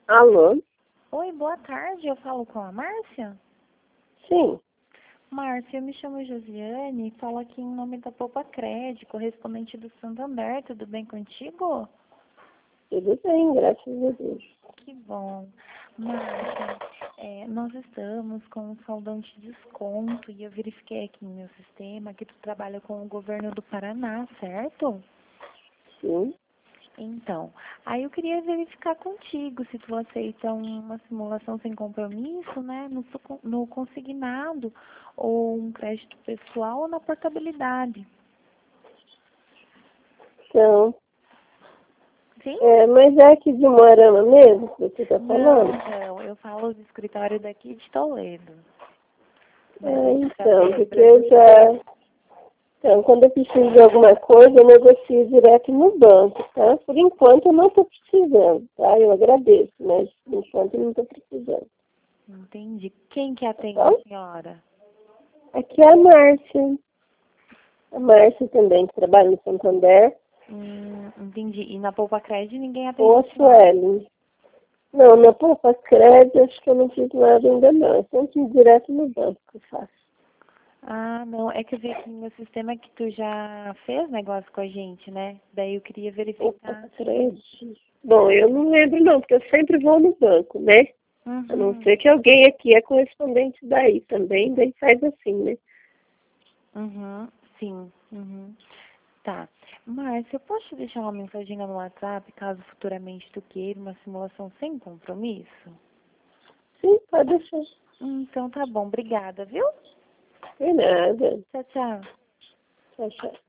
Alô? Oi, boa tarde. Eu falo com a Márcia? Sim, Márcia, eu me chamo Josiane e falo aqui em nome da Poupa Crédito, correspondente do Santander. Tudo bem contigo? tudo bem, graças a Deus. Que bom. Márcia, nós estamos com um saldão de desconto e eu verifiquei aqui no meu sistema que tu trabalha com o governo do Paraná, certo? Sim. Então, aí eu queria verificar contigo se tu aceita uma simulação sem compromisso, né, no consignado, ou um crédito pessoal ou na portabilidade. Então, Sim? mas é aqui de Moarama mesmo que você está falando? Não, eu falo do escritório daqui de Toledo. Mas É, a gente já então, veio porque pra eu Jundiaí. já... Então, quando eu preciso de alguma coisa, eu negocio direto no banco, tá? Por enquanto, eu não estou precisando, tá? Eu agradeço, mas por enquanto eu não estou precisando, Entendi. Quem que tá atende bom? a senhora? Aqui é a Márcia. A Márcia também, que trabalha no Santander. Entendi. E na Poupa Crédito ninguém atende Ou a a senhora? Suelen. Não, na Poupa Crédito, acho que eu não fiz nada ainda não. É sempre direto no banco que eu faço. Ah, não, é que eu vi aqui no meu sistema que tu já fez negócio com a gente, né? Daí eu queria Poupa verificar. Crédito. Bom, eu não lembro não, porque eu sempre vou no banco, né? A não Uhum, ser que alguém aqui é correspondente daí também, daí faz assim, né? sim, tá. Márcia, eu posso te deixar uma mensagem no WhatsApp caso futuramente tu queira uma simulação sem compromisso? Sim, pode deixar. Então tá bom, obrigada, viu? Tem nada. Tchau, tchau. Tchau, tchau.